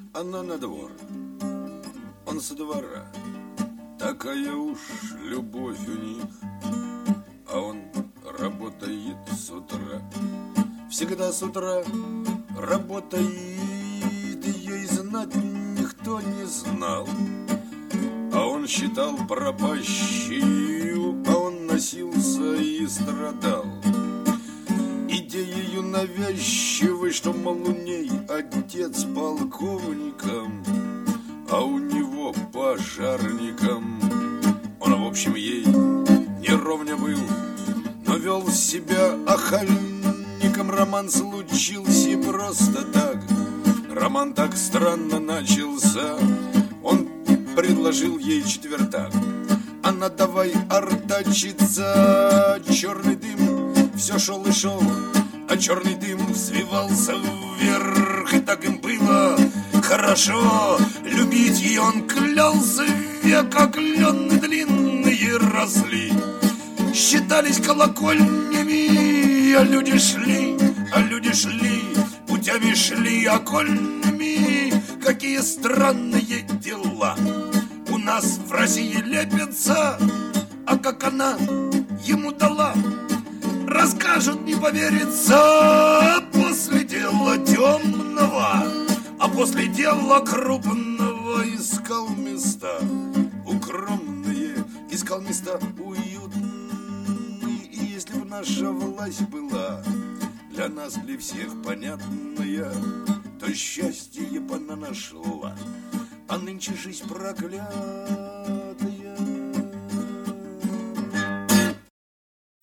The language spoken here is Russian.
она на двор, он со двора. Такая уж любовь у них, а он работает с утра. Всегда с утра работает, ей знать никто не знал. А он считал пропащую, а он носился и страдал. Идеею навязчивой, что, мол, у ней отец полковником, а у него пожарником. Он, в общем, ей не ровня был, но вел себя охальником. Роман случился просто так, роман так странно начался. Он предложил ей четвертак, она давай артачиться. Черный дым все шел и шел, а черный дым взвивался вверх. И так им было хорошо, любить ее он клялся. Века клены длинные росли, считались колокольнями, а люди шли, путями шли окольными. Какие странные дела у нас в России лепятся, а как она ему дала, расскажут, не поверится. После дела темного, а после дела крупного, искал места укромные, искал места уютные. И если бы наша власть была для нас, для всех понятная, то счастье бы она нашла. А нынче жизнь проклята,